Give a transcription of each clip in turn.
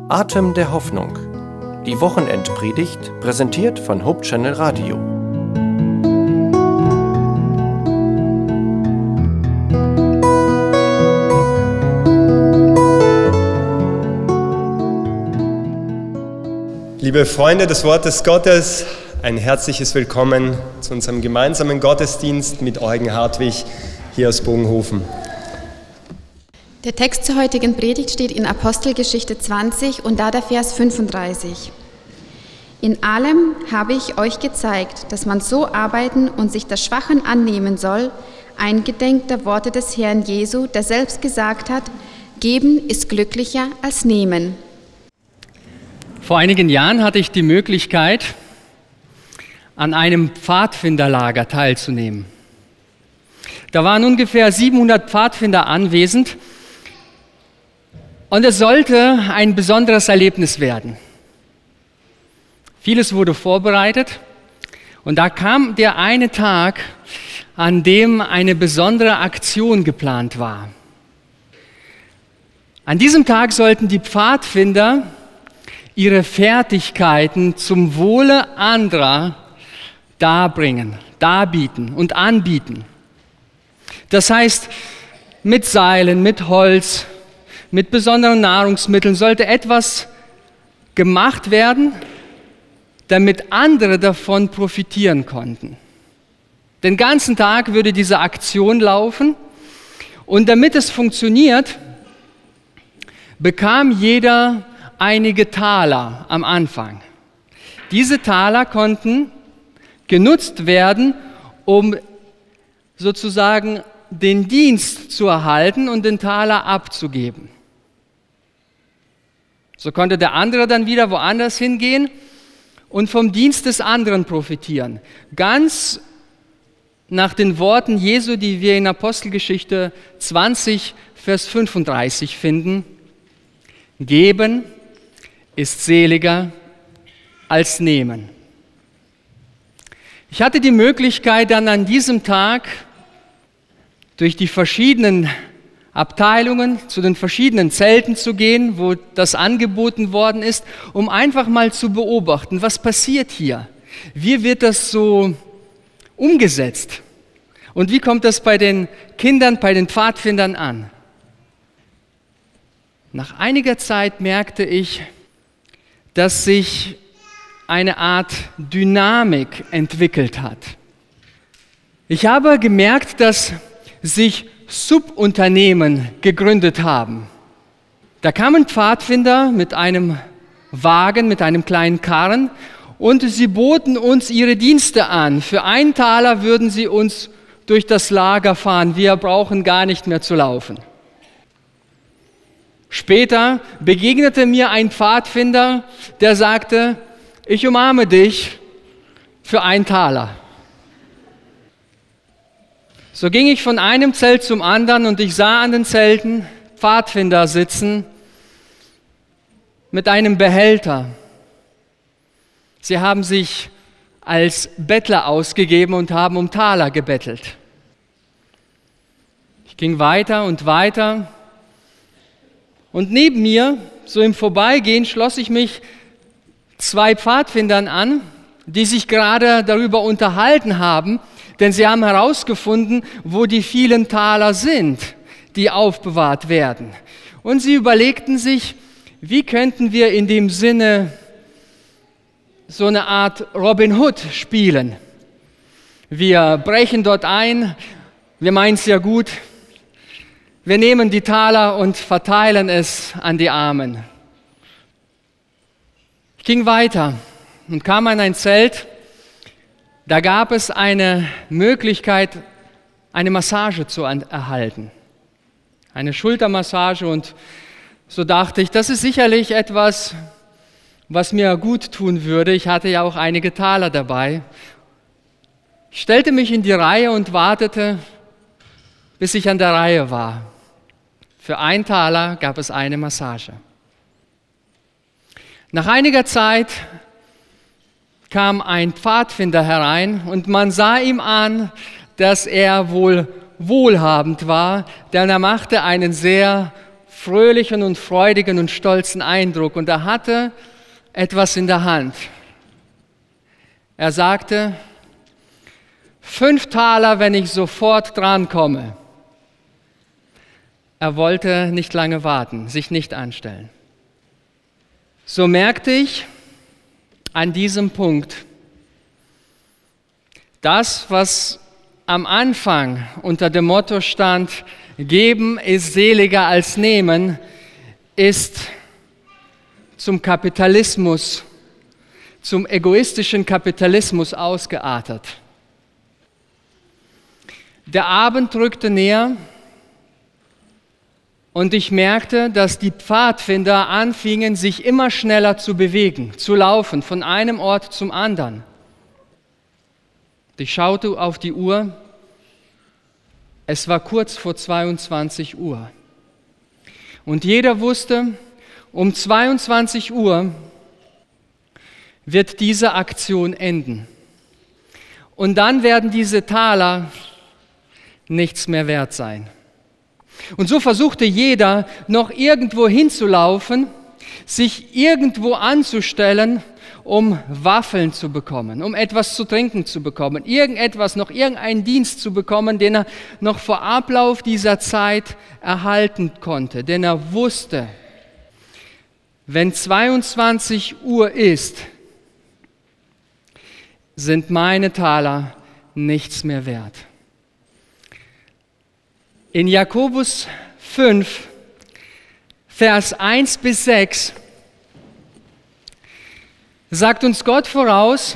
Atem der Hoffnung. Die Wochenendpredigt, präsentiert von Hope Channel Radio. Liebe Freunde des Wortes Gottes, ein herzliches Willkommen zu unserem gemeinsamen Gottesdienst mit Eugen Hartwig hier aus Bogenhofen. Der Text zur heutigen Predigt steht in Apostelgeschichte 20 und da der Vers 35. In allem habe ich euch gezeigt, dass man so arbeiten und sich der Schwachen annehmen soll, eingedenk der Worte des Herrn Jesu, der selbst gesagt hat, geben ist glücklicher als nehmen. Vor einigen Jahren hatte ich die Möglichkeit, an einem Pfadfinderlager teilzunehmen. Da waren ungefähr 700 Pfadfinder anwesend und es sollte ein besonderes Erlebnis werden. Vieles wurde vorbereitet und da kam der eine Tag, an dem eine besondere Aktion geplant war. An diesem Tag sollten die Pfadfinder ihre Fertigkeiten zum Wohle anderer darbieten und anbieten. Das heißt, mit Seilen, mit Holz, mit besonderen Nahrungsmitteln sollte etwas gemacht werden, damit andere davon profitieren konnten. Den ganzen Tag würde diese Aktion laufen und damit es funktioniert, bekam jeder einige Taler am Anfang. Diese Taler konnten genutzt werden, um sozusagen den Dienst zu erhalten und den Taler abzugeben. So konnte der andere dann wieder woanders hingehen und vom Dienst des anderen profitieren. Ganz nach den Worten Jesu, die wir in Apostelgeschichte 20, Vers 35 finden: Geben ist seliger als nehmen. Ich hatte die Möglichkeit, dann an diesem Tag durch die verschiedenen Abteilungen zu den verschiedenen Zelten zu gehen, wo das angeboten worden ist, um einfach mal zu beobachten, was passiert hier? Wie wird das so umgesetzt? Und wie kommt das bei den Kindern, bei den Pfadfindern an? Nach einiger Zeit merkte ich, dass sich eine Art Dynamik entwickelt hat. Ich habe gemerkt, dass sich Subunternehmen gegründet haben. Da kamen Pfadfinder mit einem Wagen, mit einem kleinen Karren und sie boten uns ihre Dienste an. Für 1 Taler würden sie uns durch das Lager fahren. Wir brauchen gar nicht mehr zu laufen. Später begegnete mir ein Pfadfinder, der sagte, ich umarme dich für 1 Taler. So ging ich von einem Zelt zum anderen und ich sah an den Zelten Pfadfinder sitzen mit einem Behälter. Sie haben sich als Bettler ausgegeben und haben um Taler gebettelt. Ich ging weiter und weiter und neben mir, so im Vorbeigehen, schloss ich mich 2 Pfadfindern an, die sich gerade darüber unterhalten haben, denn sie haben herausgefunden, wo die vielen Taler sind, die aufbewahrt werden. Und sie überlegten sich, wie könnten wir in dem Sinne so eine Art Robin Hood spielen. Wir brechen dort ein, wir meinen es ja gut, wir nehmen die Taler und verteilen es an die Armen. Ich ging weiter und kam an ein Zelt. Da gab es eine Möglichkeit, eine Massage zu erhalten. Eine Schultermassage und so dachte ich, das ist sicherlich etwas, was mir gut tun würde. Ich hatte ja auch einige Taler dabei. Ich stellte mich in die Reihe und wartete, bis ich an der Reihe war. Für 1 Taler gab es eine Massage. Nach einiger Zeit kam ein Pfadfinder herein und man sah ihm an, dass er wohl wohlhabend war, denn er machte einen sehr fröhlichen und freudigen und stolzen Eindruck und er hatte etwas in der Hand. Er sagte, 5 Taler, wenn ich sofort drankomme. Er wollte nicht lange warten, sich nicht anstellen. So merkte ich an diesem Punkt, das, was am Anfang unter dem Motto stand, geben ist seliger als nehmen, ist zum Kapitalismus, zum egoistischen Kapitalismus ausgeartet. Der Abend rückte näher und ich merkte, dass die Pfadfinder anfingen, sich immer schneller zu bewegen, zu laufen, von einem Ort zum anderen. Ich schaute auf die Uhr, es war kurz vor 22 Uhr. Und jeder wusste, um 22 Uhr wird diese Aktion enden. Und dann werden diese Taler nichts mehr wert sein. Und so versuchte jeder, noch irgendwo hinzulaufen, sich irgendwo anzustellen, um Waffeln zu bekommen, um etwas zu trinken zu bekommen, irgendeinen Dienst zu bekommen, den er noch vor Ablauf dieser Zeit erhalten konnte. Denn er wusste, wenn 22 Uhr ist, sind meine Taler nichts mehr wert. In Jakobus 5, Vers 1 bis 6 sagt uns Gott voraus,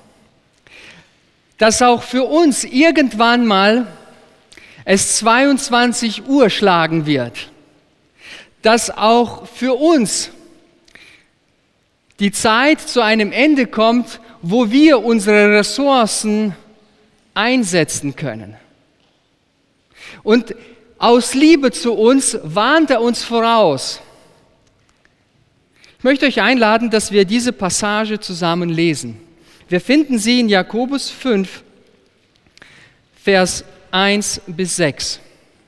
dass auch für uns irgendwann mal es 22 Uhr schlagen wird. Dass auch für uns die Zeit zu einem Ende kommt, wo wir unsere Ressourcen einsetzen können. Und aus Liebe zu uns warnt er uns voraus. Ich möchte euch einladen, dass wir diese Passage zusammen lesen. Wir finden sie in Jakobus 5, Vers 1 bis 6.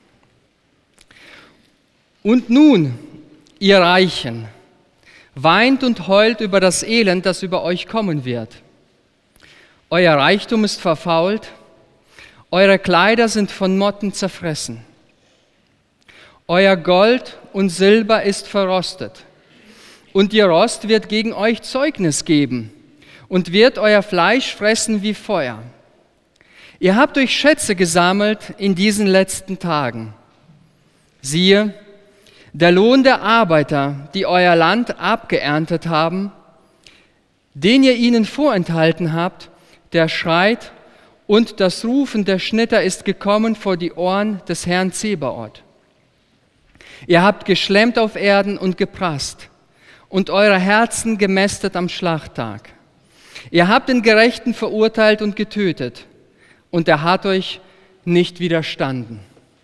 Und nun, ihr Reichen, weint und heult über das Elend, das über euch kommen wird. Euer Reichtum ist verfault, eure Kleider sind von Motten zerfressen. Euer Gold und Silber ist verrostet. Und ihr Rost wird gegen euch Zeugnis geben und wird euer Fleisch fressen wie Feuer. Ihr habt euch Schätze gesammelt in diesen letzten Tagen. Siehe, der Lohn der Arbeiter, die euer Land abgeerntet haben, den ihr ihnen vorenthalten habt, der schreit, und das Rufen der Schnitter ist gekommen vor die Ohren des Herrn Zebaoth. Ihr habt geschlemmt auf Erden und geprasst und eure Herzen gemästet am Schlachttag. Ihr habt den Gerechten verurteilt und getötet, und er hat euch nicht widerstanden.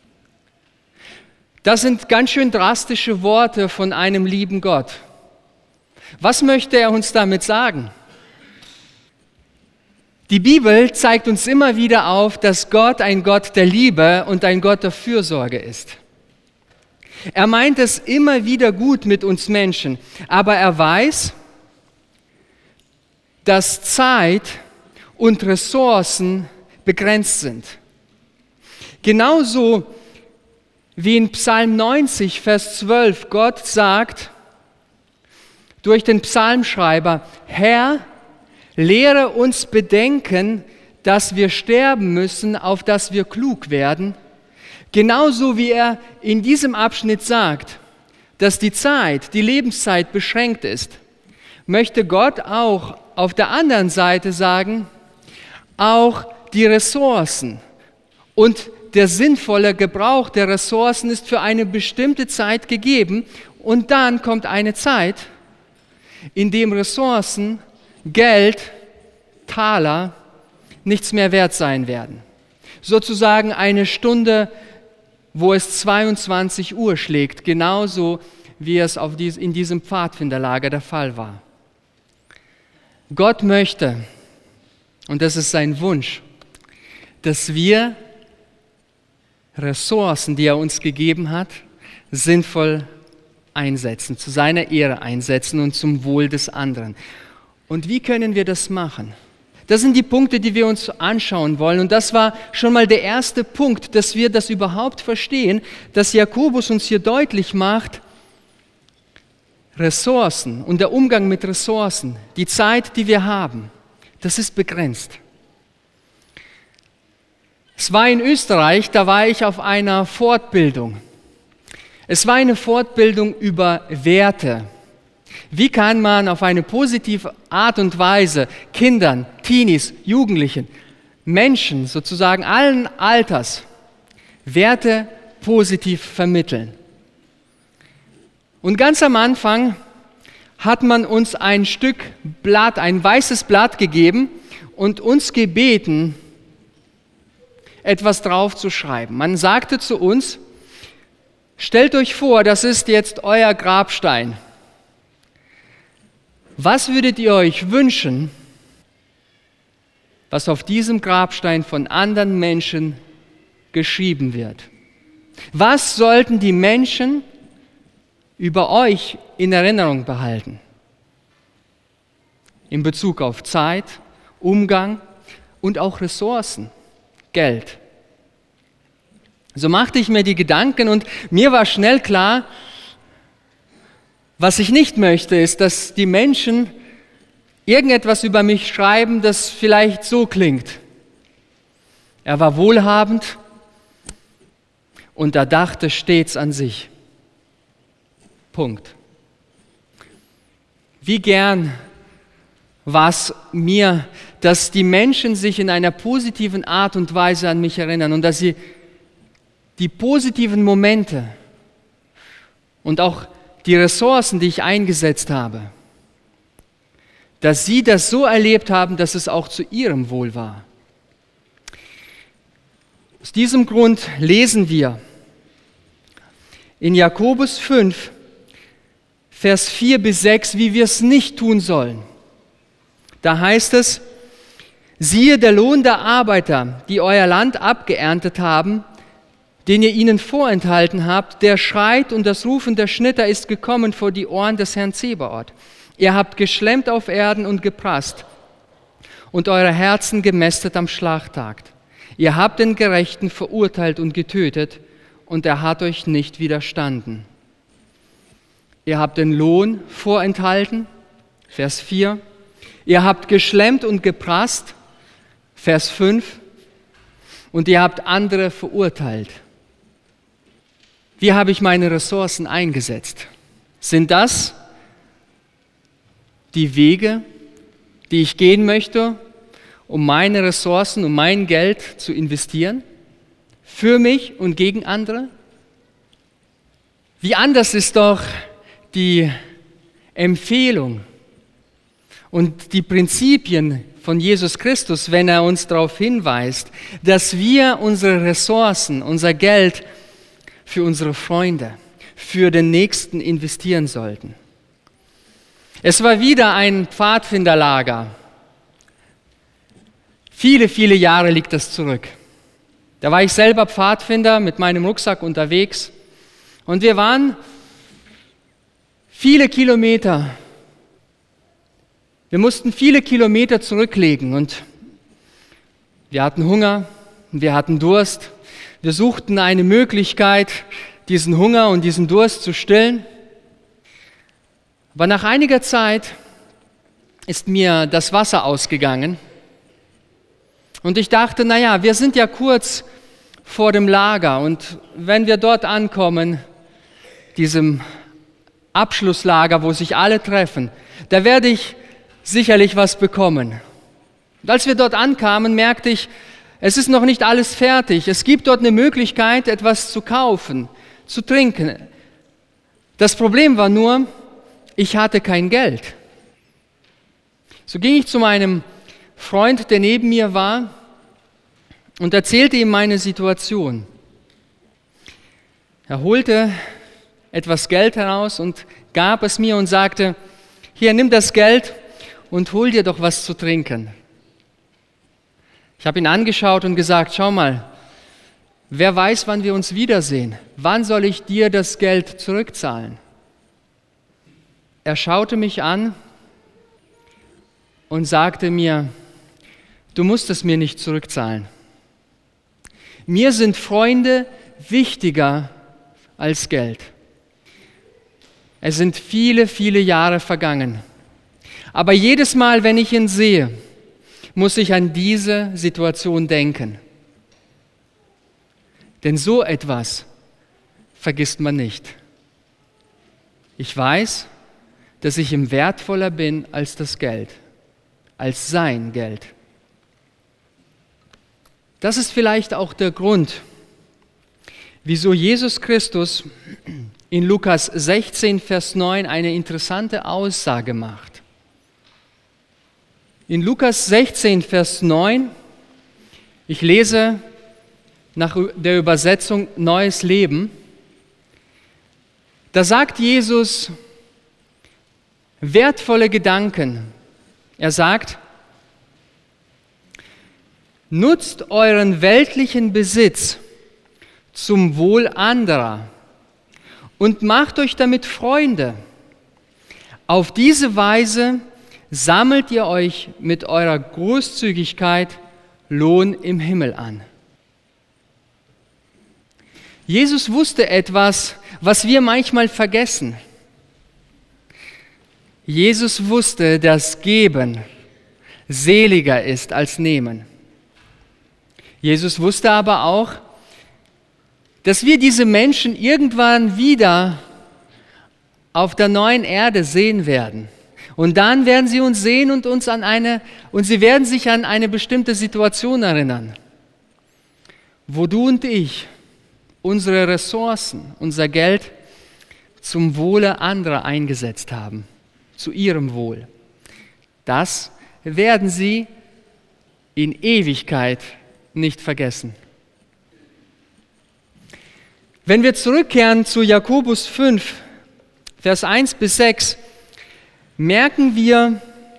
Das sind ganz schön drastische Worte von einem lieben Gott. Was möchte er uns damit sagen? Die Bibel zeigt uns immer wieder auf, dass Gott ein Gott der Liebe und ein Gott der Fürsorge ist. Er meint es immer wieder gut mit uns Menschen, aber er weiß, dass Zeit und Ressourcen begrenzt sind. Genauso wie in Psalm 90, Vers 12 Gott sagt durch den Psalmschreiber, Herr, lehre uns bedenken, dass wir sterben müssen, auf dass wir klug werden. Genauso wie er in diesem Abschnitt sagt, dass die Zeit, die Lebenszeit beschränkt ist, möchte Gott auch auf der anderen Seite sagen, auch die Ressourcen und der sinnvolle Gebrauch der Ressourcen ist für eine bestimmte Zeit gegeben und dann kommt eine Zeit, in dem Ressourcen, Geld, Taler nichts mehr wert sein werden. Sozusagen eine Stunde, wo es 22 Uhr schlägt, genauso wie es in diesem Pfadfinderlager der Fall war. Gott möchte, und das ist sein Wunsch, dass wir Ressourcen, die er uns gegeben hat, sinnvoll einsetzen, zu seiner Ehre einsetzen und zum Wohl des anderen. Und wie können wir das machen? Das sind die Punkte, die wir uns anschauen wollen. Und das war schon mal der erste Punkt, dass wir das überhaupt verstehen, dass Jakobus uns hier deutlich macht, Ressourcen und der Umgang mit Ressourcen, die Zeit, die wir haben, das ist begrenzt. Es war in Österreich, da war ich auf einer Fortbildung. Es war eine Fortbildung über Werte. Wie kann man auf eine positive Art und Weise Kindern, Teenies, Jugendlichen, Menschen sozusagen allen Alters Werte positiv vermitteln? Und ganz am Anfang hat man uns ein Stück Blatt, ein weißes Blatt gegeben und uns gebeten, etwas drauf zu schreiben. Man sagte zu uns, stellt euch vor, das ist jetzt euer Grabstein. Was würdet ihr euch wünschen, was auf diesem Grabstein von anderen Menschen geschrieben wird? Was sollten die Menschen über euch in Erinnerung behalten? In Bezug auf Zeit, Umgang und auch Ressourcen, Geld. So machte ich mir die Gedanken und mir war schnell klar, was ich nicht möchte, ist, dass die Menschen irgendetwas über mich schreiben, das vielleicht so klingt. Er war wohlhabend und er dachte stets an sich. Punkt. Wie gern war es mir, dass die Menschen sich in einer positiven Art und Weise an mich erinnern und dass sie die positiven Momente und auch die Ressourcen, die ich eingesetzt habe, dass sie das so erlebt haben, dass es auch zu ihrem Wohl war. Aus diesem Grund lesen wir in Jakobus 5, Vers 4 bis 6, wie wir es nicht tun sollen. Da heißt es, siehe, der Lohn der Arbeiter, die euer Land abgeerntet haben, den ihr ihnen vorenthalten habt, der schreit und das Rufen der Schnitter ist gekommen vor die Ohren des Herrn Zebaoth. Ihr habt geschlemmt auf Erden und geprasst und eure Herzen gemästet am Schlachttag. Ihr habt den Gerechten verurteilt und getötet und er hat euch nicht widerstanden. Ihr habt den Lohn vorenthalten, Vers 4. Ihr habt geschlemmt und geprasst, Vers 5. Und ihr habt andere verurteilt. Wie habe ich meine Ressourcen eingesetzt? Sind das die Wege, die ich gehen möchte, um meine Ressourcen, um mein Geld zu investieren? Für mich und gegen andere? Wie anders ist doch die Empfehlung und die Prinzipien von Jesus Christus, wenn er uns darauf hinweist, dass wir unsere Ressourcen, unser Geld für unsere Freunde, für den Nächsten investieren sollten. Es war wieder ein Pfadfinderlager. Viele, viele Jahre liegt das zurück. Da war ich selber Pfadfinder mit meinem Rucksack unterwegs und wir waren viele Kilometer. Wir mussten viele Kilometer zurücklegen und wir hatten Hunger, wir hatten Durst. Wir suchten eine Möglichkeit, diesen Hunger und diesen Durst zu stillen. Aber nach einiger Zeit ist mir das Wasser ausgegangen und ich dachte, naja, wir sind ja kurz vor dem Lager und wenn wir dort ankommen, diesem Abschlusslager, wo sich alle treffen, da werde ich sicherlich was bekommen. Und als wir dort ankamen, merkte ich, es ist noch nicht alles fertig. Es gibt dort eine Möglichkeit, etwas zu kaufen, zu trinken. Das Problem war nur, ich hatte kein Geld. So ging ich zu meinem Freund, der neben mir war, und erzählte ihm meine Situation. Er holte etwas Geld heraus und gab es mir und sagte, hier, nimm das Geld und hol dir doch was zu trinken. Ich habe ihn angeschaut und gesagt, schau mal, wer weiß, wann wir uns wiedersehen? Wann soll ich dir das Geld zurückzahlen? er schaute mich an und sagte mir, du musst es mir nicht zurückzahlen. Mir sind Freunde wichtiger als Geld. Es sind viele, viele Jahre vergangen. Aber jedes Mal, wenn ich ihn sehe, muss ich an diese Situation denken. Denn so etwas vergisst man nicht. Ich weiß, dass ich ihm wertvoller bin als das Geld, als sein Geld. Das ist vielleicht auch der Grund, wieso Jesus Christus in Lukas 16, Vers 9 eine interessante Aussage macht. In Lukas 16, Vers 9, ich lese nach der Übersetzung Neues Leben, da sagt Jesus wertvolle Gedanken. Er sagt, nutzt euren weltlichen Besitz zum Wohl anderer und macht euch damit Freunde. Auf diese Weise sammelt ihr euch mit eurer Großzügigkeit Lohn im Himmel an. Jesus wusste etwas, was wir manchmal vergessen. Jesus wusste, dass Geben seliger ist als Nehmen. Jesus wusste aber auch, dass wir diese Menschen irgendwann wieder auf der neuen Erde sehen werden. Und dann werden sie uns sehen und sie werden sich an eine bestimmte Situation erinnern, wo du und ich unsere Ressourcen, unser Geld zum Wohle anderer eingesetzt haben, zu ihrem Wohl. Das werden sie in Ewigkeit nicht vergessen. Wenn wir zurückkehren zu Jakobus 5, Vers 1 bis 6, merken wir,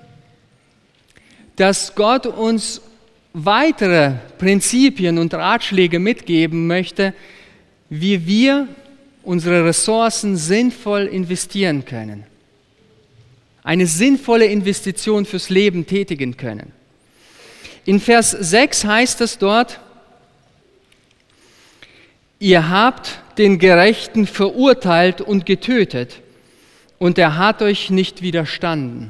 dass Gott uns weitere Prinzipien und Ratschläge mitgeben möchte, wie wir unsere Ressourcen sinnvoll investieren können. Eine sinnvolle Investition fürs Leben tätigen können. In Vers 6 heißt es dort, ihr habt den Gerechten verurteilt und getötet, und er hat euch nicht widerstanden.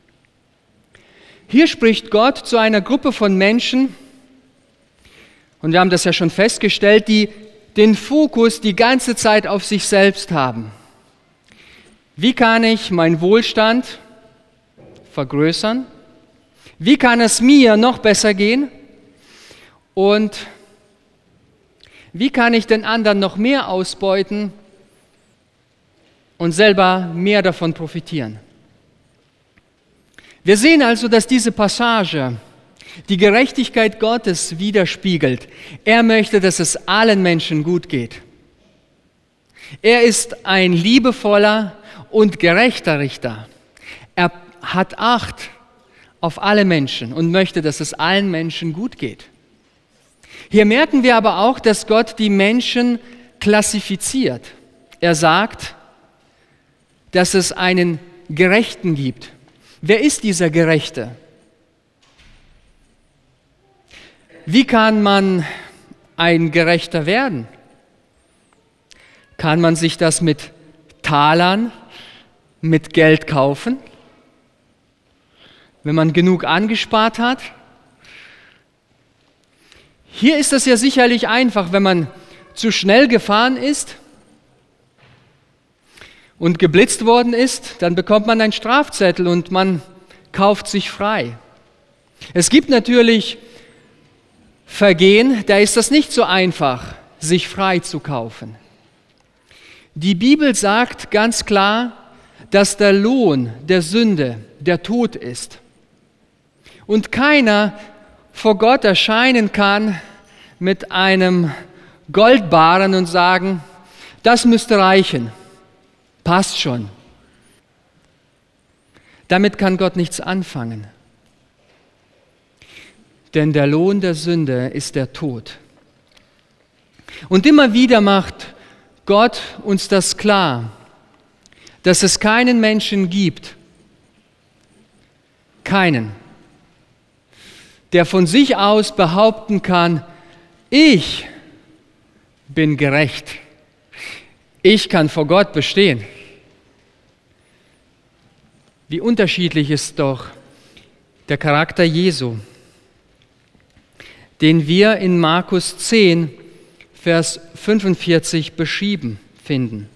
Hier spricht Gott zu einer Gruppe von Menschen, und wir haben das ja schon festgestellt, die den Fokus die ganze Zeit auf sich selbst haben. Wie kann ich meinen Wohlstand vergrößern? Wie kann es mir noch besser gehen? Und wie kann ich den anderen noch mehr ausbeuten und selber mehr davon profitieren? Wir sehen also, dass diese Passage die Gerechtigkeit Gottes widerspiegelt. Er möchte, dass es allen Menschen gut geht. Er ist ein liebevoller und gerechter Richter. Er hat Acht auf alle Menschen und möchte, dass es allen Menschen gut geht. Hier merken wir aber auch, dass Gott die Menschen klassifiziert. Er sagt, dass es einen Gerechten gibt. Wer ist dieser Gerechte? Wie kann man ein Gerechter werden? Kann man sich das mit Talern, mit Geld kaufen? Wenn man genug angespart hat? Hier ist es ja sicherlich einfach, wenn man zu schnell gefahren ist und geblitzt worden ist, dann bekommt man einen Strafzettel und man kauft sich frei. Es gibt natürlich Vergehen, da ist das nicht so einfach, sich frei zu kaufen. Die Bibel sagt ganz klar, dass der Lohn der Sünde der Tod ist. Und keiner vor Gott erscheinen kann mit einem Goldbarren und sagen, das müsste reichen, passt schon. Damit kann Gott nichts anfangen. Denn der Lohn der Sünde ist der Tod. Und immer wieder macht Gott uns das klar, dass es keinen Menschen gibt, keinen, der von sich aus behaupten kann, ich bin gerecht, ich kann vor Gott bestehen. Wie unterschiedlich ist doch der Charakter Jesu, den wir in Markus 10, Vers 45 beschrieben finden.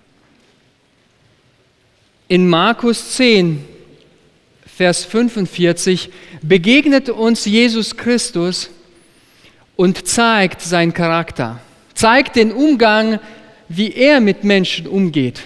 In Markus 10, Vers 45 begegnet uns Jesus Christus und zeigt seinen Charakter, zeigt den Umgang, wie er mit Menschen umgeht.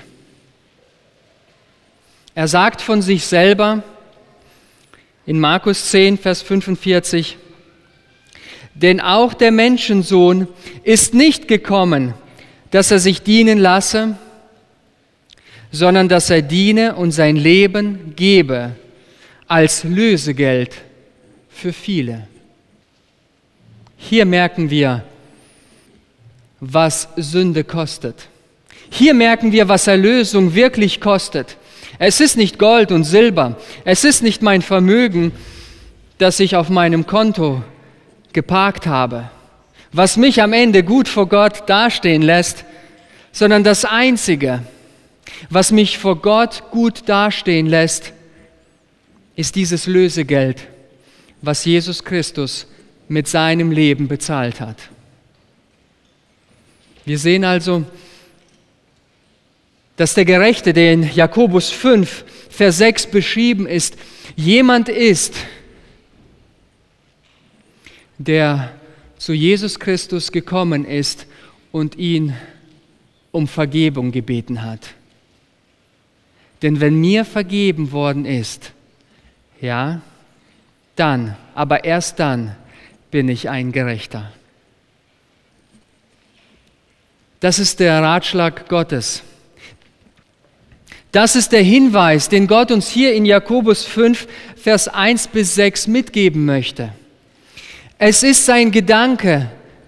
Er sagt von sich selber in Markus 10, Vers 45, denn auch der Menschensohn ist nicht gekommen, dass er sich dienen lasse, sondern dass er diene und sein Leben gebe als Lösegeld für viele. Hier merken wir, was Sünde kostet. Hier merken wir, was Erlösung wirklich kostet. Es ist nicht Gold und Silber, es ist nicht mein Vermögen, das ich auf meinem Konto geparkt habe, was mich am Ende gut vor Gott dastehen lässt, sondern das Einzige, was mich vor Gott gut dastehen lässt, ist dieses Lösegeld, was Jesus Christus mit seinem Leben bezahlt hat. Wir sehen also, dass der Gerechte, der in Jakobus 5, Vers 6 beschrieben ist, jemand ist, der zu Jesus Christus gekommen ist und ihn um Vergebung gebeten hat. Denn wenn mir vergeben worden ist, ja, dann, aber erst dann bin ich ein Gerechter. Das ist der Ratschlag Gottes. Das ist der Hinweis, den Gott uns hier in Jakobus 5, Vers 1 bis 6 mitgeben möchte. Es ist sein Gedanke,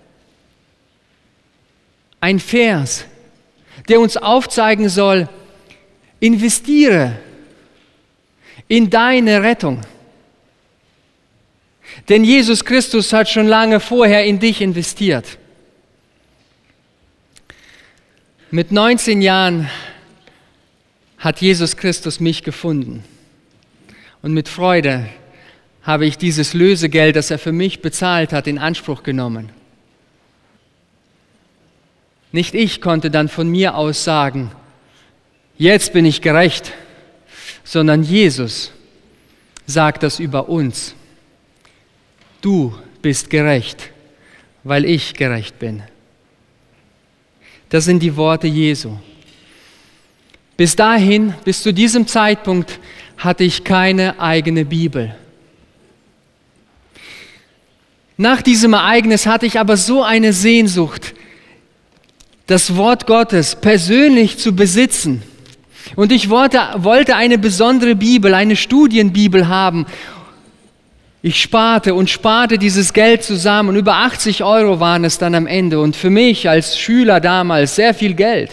ein Vers, der uns aufzeigen soll, investiere in deine Rettung. Denn Jesus Christus hat schon lange vorher in dich investiert. Mit 19 Jahren hat Jesus Christus mich gefunden. Und mit Freude habe ich dieses Lösegeld, das er für mich bezahlt hat, in Anspruch genommen. Nicht ich konnte dann von mir aus sagen, jetzt bin ich gerecht, sondern Jesus sagt das über uns. Du bist gerecht, weil ich gerecht bin. Das sind die Worte Jesu. Bis dahin, bis zu diesem Zeitpunkt, hatte ich keine eigene Bibel. Nach diesem Ereignis hatte ich aber so eine Sehnsucht, das Wort Gottes persönlich zu besitzen. Und ich wollte eine besondere Bibel, eine Studienbibel haben. Ich sparte dieses Geld zusammen und über 80 € waren es dann am Ende. Und für mich als Schüler damals sehr viel Geld.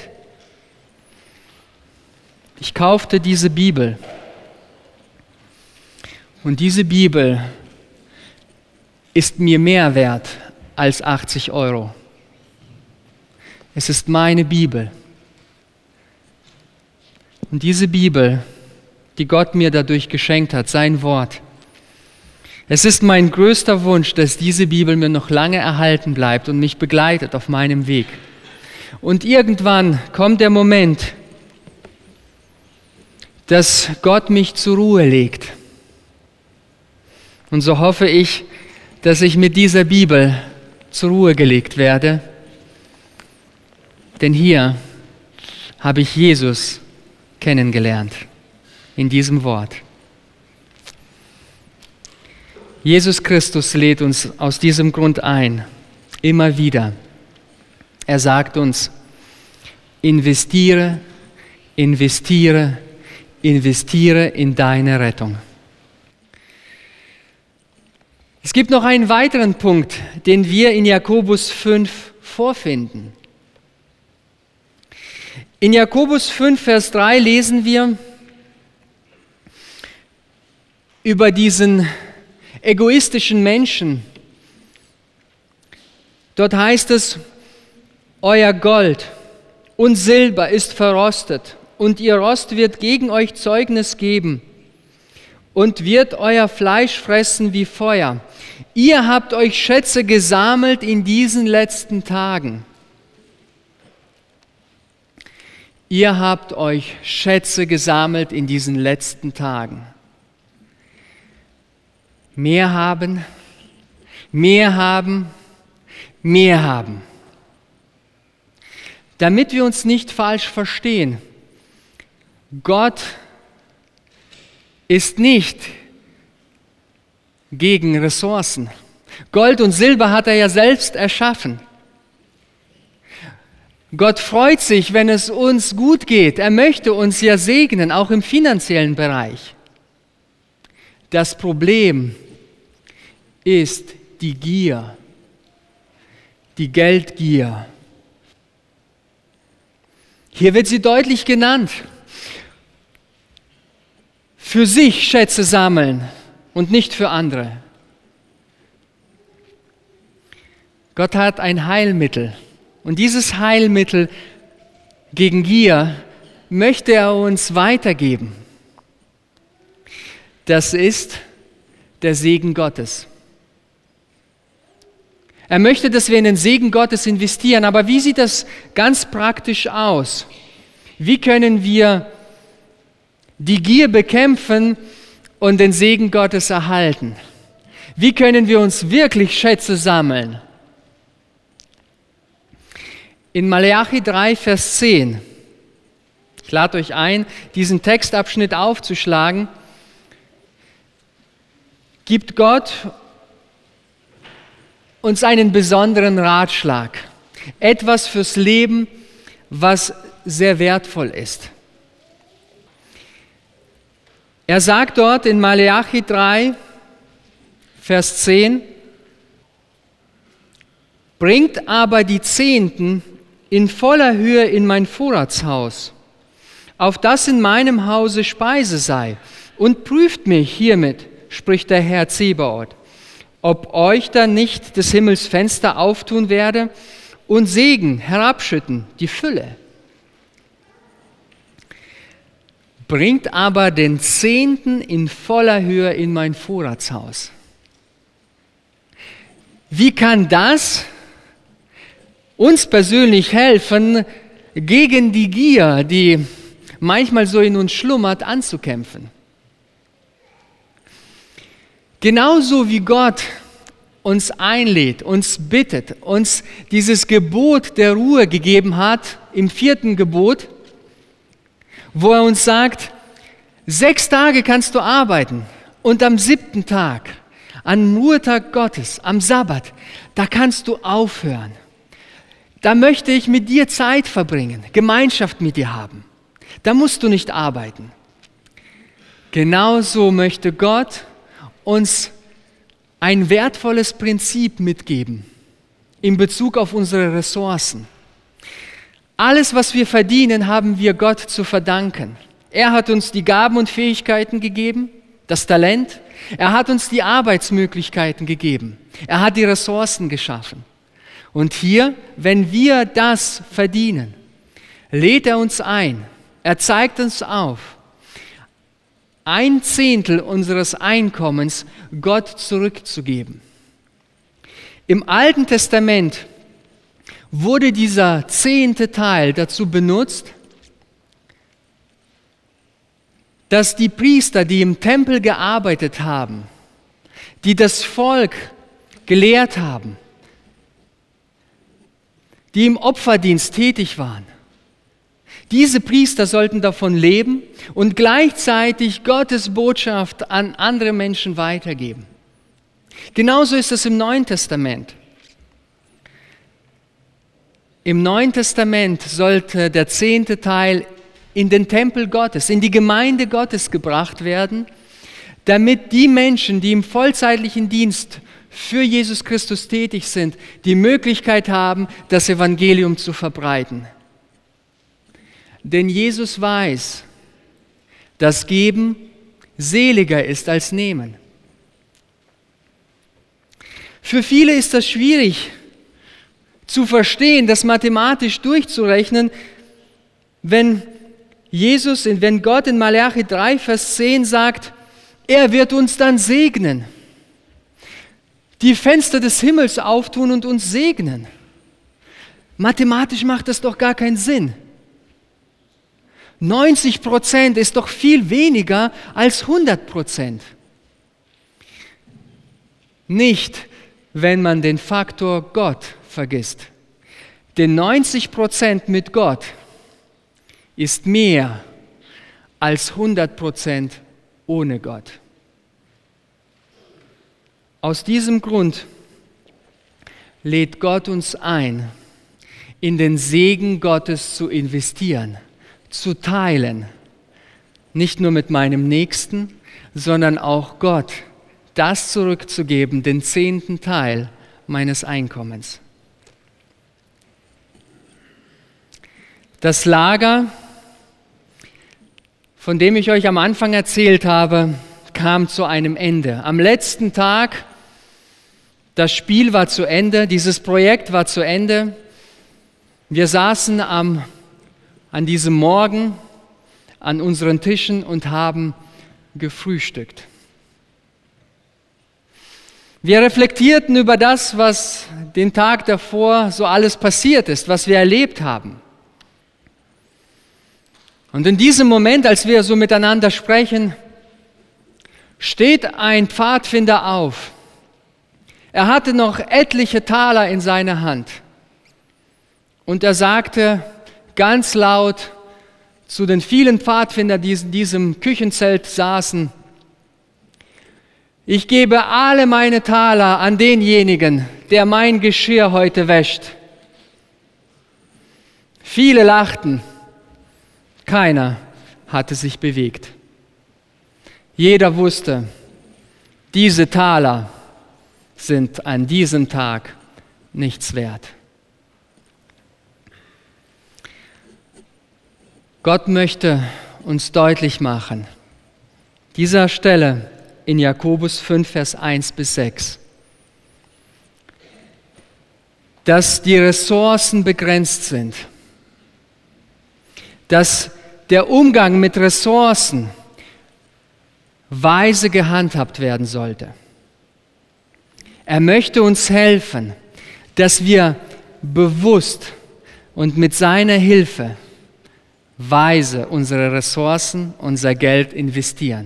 Ich kaufte diese Bibel. Und diese Bibel ist mir mehr wert als 80 €. Es ist meine Bibel. Und diese Bibel, die Gott mir dadurch geschenkt hat, sein Wort, es ist mein größter Wunsch, dass diese Bibel mir noch lange erhalten bleibt und mich begleitet auf meinem Weg. Und irgendwann kommt der Moment, dass Gott mich zur Ruhe legt. Und so hoffe ich, dass ich mit dieser Bibel zur Ruhe gelegt werde. Denn hier habe ich Jesus kennengelernt, in diesem Wort. Jesus Christus lädt uns aus diesem Grund ein, immer wieder. Er sagt uns, investiere, investiere, investiere in deine Rettung. Es gibt noch einen weiteren Punkt, den wir in Jakobus 5 vorfinden. In Jakobus 5, Vers 3 lesen wir über diesen egoistischen Menschen. Dort heißt es, euer Gold und Silber ist verrostet und ihr Rost wird gegen euch Zeugnis geben und wird euer Fleisch fressen wie Feuer. Ihr habt euch Schätze gesammelt in diesen letzten Tagen. Ihr habt euch Schätze gesammelt in diesen letzten Tagen. Mehr haben, mehr haben, mehr haben. Damit wir uns nicht falsch verstehen, Gott ist nicht gegen Ressourcen. Gold und Silber hat er ja selbst erschaffen. Gott freut sich, wenn es uns gut geht. Er möchte uns ja segnen, auch im finanziellen Bereich. Das Problem ist die Gier, die Geldgier. Hier wird sie deutlich genannt. Für sich Schätze sammeln und nicht für andere. Gott hat ein Heilmittel. Und dieses Heilmittel gegen Gier möchte er uns weitergeben. Das ist der Segen Gottes. Er möchte, dass wir in den Segen Gottes investieren. Aber wie sieht das ganz praktisch aus? Wie können wir die Gier bekämpfen und den Segen Gottes erhalten? Wie können wir uns wirklich Schätze sammeln? In Maleachi 3, Vers 10, ich lade euch ein, diesen Textabschnitt aufzuschlagen, gibt Gott uns einen besonderen Ratschlag, etwas fürs Leben, was sehr wertvoll ist. Er sagt dort in Maleachi 3, Vers 10, bringt aber die Zehnten in voller Höhe in mein Vorratshaus, auf das in meinem Hause Speise sei, und prüft mich hiermit, spricht der Herr Zebaoth, ob euch dann nicht des Himmels Fenster auftun werde und Segen herabschütten, die Fülle. Bringt aber den Zehnten in voller Höhe in mein Vorratshaus. Wie kann das uns persönlich helfen, gegen die Gier, die manchmal so in uns schlummert, anzukämpfen? Genauso wie Gott uns einlädt, uns bittet, uns dieses Gebot der Ruhe gegeben hat, im 4. Gebot, wo er uns sagt, 6 Tage kannst du arbeiten und am 7. Tag, am Ruhetag Gottes, am Sabbat, da kannst du aufhören. Da möchte ich mit dir Zeit verbringen, Gemeinschaft mit dir haben. Da musst du nicht arbeiten. Genauso möchte Gott uns ein wertvolles Prinzip mitgeben in Bezug auf unsere Ressourcen. Alles, was wir verdienen, haben wir Gott zu verdanken. Er hat uns die Gaben und Fähigkeiten gegeben, das Talent. Er hat uns die Arbeitsmöglichkeiten gegeben. Er hat die Ressourcen geschaffen. Und hier, wenn wir das verdienen, lädt er uns ein. Er zeigt uns auf, 1/10 unseres Einkommens Gott zurückzugeben. Im Alten Testament wurde dieser 10. Teil dazu benutzt, dass die Priester, die im Tempel gearbeitet haben, die das Volk gelehrt haben, die im Opferdienst tätig waren, diese Priester sollten davon leben und gleichzeitig Gottes Botschaft an andere Menschen weitergeben. Genauso ist es im Neuen Testament. Im Neuen Testament sollte der 10. Teil in den Tempel Gottes, in die Gemeinde Gottes gebracht werden, damit die Menschen, die im vollzeitlichen Dienst für Jesus Christus tätig sind, die Möglichkeit haben, das Evangelium zu verbreiten. Denn Jesus weiß, dass Geben seliger ist als Nehmen. Für viele ist das schwierig zu verstehen, das mathematisch durchzurechnen, wenn Gott in Malachi 3, Vers 10 sagt, er wird uns dann segnen, die Fenster des Himmels auftun und uns segnen. Mathematisch macht das doch gar keinen Sinn. 90% ist doch viel weniger als 100%. Nicht, wenn man den Faktor Gott vergisst. Denn 90% mit Gott ist mehr als 100% ohne Gott. Aus diesem Grund lädt Gott uns ein, in den Segen Gottes zu investieren, zu teilen, nicht nur mit meinem Nächsten, sondern auch Gott das zurückzugeben, den 10. Teil meines Einkommens. Das Lager, von dem ich euch am Anfang erzählt habe, kam zu einem Ende. Am letzten Tag, das Spiel war zu Ende, dieses Projekt war zu Ende. Wir saßen an diesem Morgen an unseren Tischen und haben gefrühstückt. Wir reflektierten über das, was den Tag davor so alles passiert ist, was wir erlebt haben. Und in diesem Moment, als wir so miteinander sprechen, steht ein Pfadfinder auf. Er hatte noch etliche Taler in seiner Hand. Und er sagte ganz laut zu den vielen Pfadfindern, die in diesem Küchenzelt saßen, ich gebe alle meine Taler an denjenigen, der mein Geschirr heute wäscht. Viele lachten, keiner hatte sich bewegt. Jeder wusste, diese Taler sind an diesem Tag nichts wert. Gott möchte uns deutlich machen, dieser Stelle in Jakobus 5, Vers 1 bis 6, dass die Ressourcen begrenzt sind, dass der Umgang mit Ressourcen weise gehandhabt werden sollte. Er möchte uns helfen, dass wir bewusst und mit seiner Hilfe weise unsere Ressourcen, unser Geld investieren.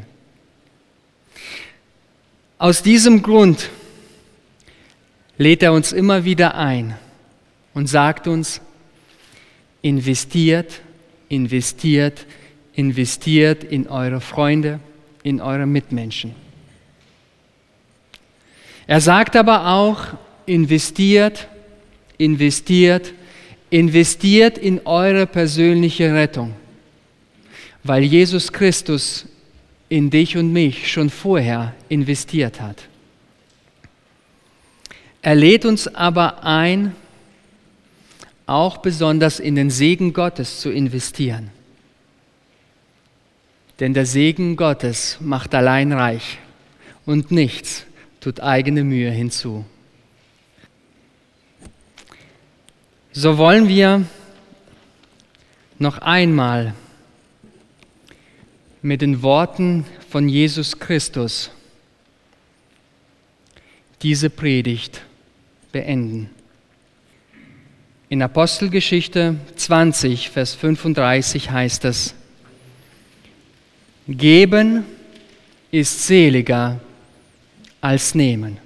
Aus diesem Grund lädt er uns immer wieder ein und sagt uns, investiert, investiert, investiert in eure Freunde, in eure Mitmenschen. Er sagt aber auch, investiert, investiert, investiert in eure persönliche Rettung, weil Jesus Christus in dich und mich schon vorher investiert hat. Er lädt uns aber ein, auch besonders in den Segen Gottes zu investieren. Denn der Segen Gottes macht allein reich und nichts tut eigene Mühe hinzu. So wollen wir noch einmal mit den Worten von Jesus Christus diese Predigt beenden. In Apostelgeschichte 20, Vers 35 heißt es, Geben ist seliger als Nehmen.